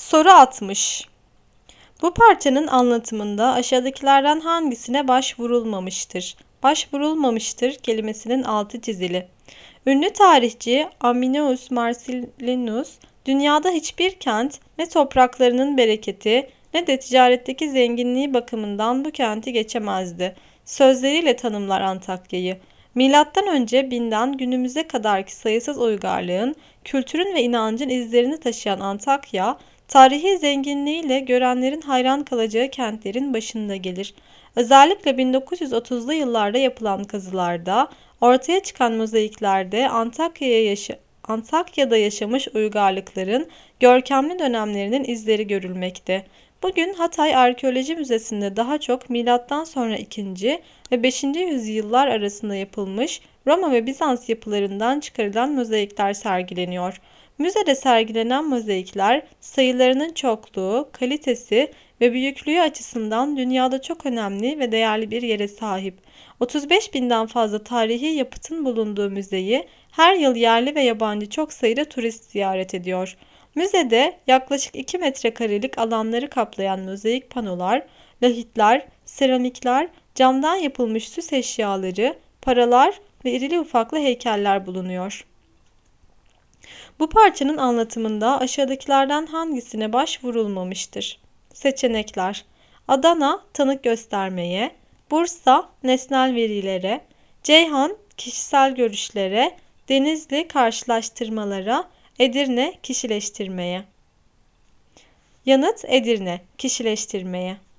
Soru 60. Bu parçanın anlatımında aşağıdakilerden hangisine başvurulmamıştır? Başvurulmamıştır kelimesinin altı çizili. Ünlü tarihçi Ammianus Marcellinus, dünyada hiçbir kent ne topraklarının bereketi ne de ticaretteki zenginliği bakımından bu kenti geçemezdi. Sözleriyle tanımlar Antakya'yı. Milattan önce 1000'den günümüze kadarki sayısız uygarlığın, kültürün ve inancın izlerini taşıyan Antakya, tarihi zenginliğiyle görenlerin hayran kalacağı kentlerin başında gelir. Özellikle 1930'lu yıllarda yapılan kazılarda ortaya çıkan mozaiklerde Antakya'da yaşamış uygarlıkların görkemli dönemlerinin izleri görülmekte. Bugün Hatay Arkeoloji Müzesi'nde daha çok milattan sonra 2. ve 5. yüzyıllar arasında yapılmış Roma ve Bizans yapılarından çıkarılan mozaikler sergileniyor. Müzede sergilenen mozaikler sayılarının çokluğu, kalitesi ve büyüklüğü açısından dünyada çok önemli ve değerli bir yere sahip. 35 binden fazla tarihi yapıtın bulunduğu müzeyi her yıl yerli ve yabancı çok sayıda turist ziyaret ediyor. Müzede yaklaşık 2 metrekarelik alanları kaplayan mozaik panolar, lahitler, seramikler, camdan yapılmış süs eşyaları, paralar ve irili ufaklı heykeller bulunuyor. Bu parçanın anlatımında aşağıdakilerden hangisine başvurulmamıştır? Seçenekler: Adana, tanık göstermeye; Bursa, nesnel verilere; Ceyhan, kişisel görüşlere; Denizli, karşılaştırmalara; Edirne, kişileştirmeye. Yanıt: Edirne, kişileştirmeye.